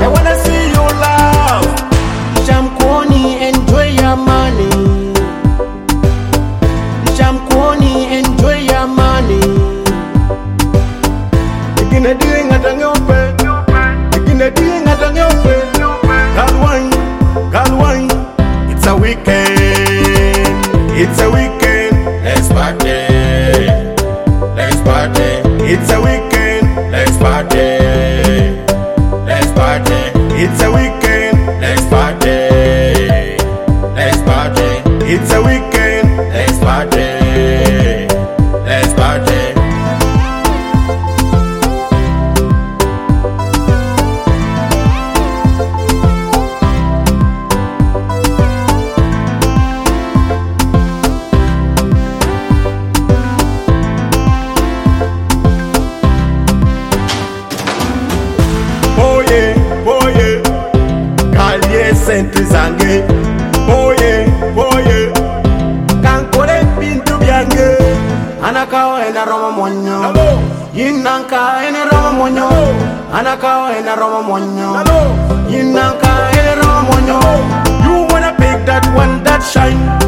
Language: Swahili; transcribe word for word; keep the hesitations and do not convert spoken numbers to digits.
I wanna see you laugh. Shamkwoni, enjoy your money. Shamkwoni, enjoy your money. Ikine di ngata nyope, ikine di ngata nyope. Girl wine, girl wine. It's a weekend, it's a weekend. Let's party, let's party. It's a weekend, let's party, let's party. It's a weekend, let's party, let's party. It's a weekend, let's party, let's party. Boye, boye, kalye senti zange. Boye, boye, kankole pintu byange. Anakawa ena roma monyo. Hello, Yinanka ena roma monyo. Anakawa ena roma monyo. hello. Yinanka ena roma monyo. You wanna pick that one that shine?